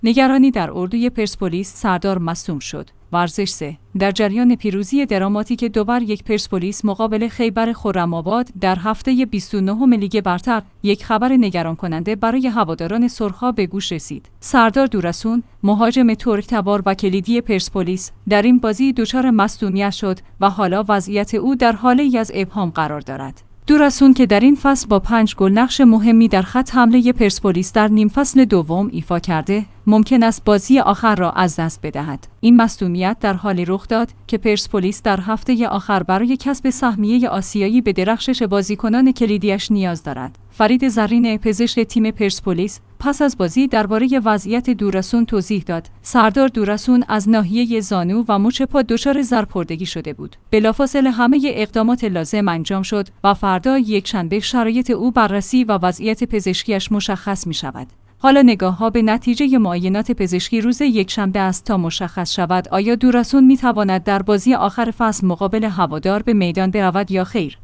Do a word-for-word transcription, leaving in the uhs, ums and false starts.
نگرانی در اردوی پرسپولیس، سردار مصدوم شد. ورزش سه. در جریان پیروزی دراماتیک دو بر یک پرسپولیس مقابل خیبر خرم‌آباد در هفته بیست و نهم لیگ برتر، یک خبر نگران کننده برای هواداران سرخ‌ها به گوش رسید. سردار دورسون، مهاجم ترک‌تبار و کلیدی پرسپولیس، در این بازی دچار مصدومیت شد و حالا وضعیت او در حاله‌ای از ابهام قرار دارد. دورسون که در این فصل با پنج گل نقش مهمی در خط حمله پرسپولیس در نیم فصل دوم ایفا کرده، ممکن است بازی آخر را از دست بدهد. این مصدومیت در حالی رخ داد که پرسپولیس در هفته آخر برای کسب سهمیه آسیایی به درخشش بازیکنان کلیدیش نیاز دارد. فرید زرین، پزشک تیم پرسپولیس، پس از بازی درباره وضعیت دورسون توضیح داد. سردار دورسون از ناحیه زانو و مچ پا دچار زرپردگی شده بود. بلافاصله همه اقدامات لازم انجام شد و فردا یکشنبه شرایط او بررسی و وضعیت پزشکیش مشخص می شود. حالا نگاه‌ها به نتیجه معاینات پزشکی روز یکشنبه است تا مشخص شود آیا دورسون می‌تواند در بازی آخر فصل مقابل هوادار به میدان برود یا خیر.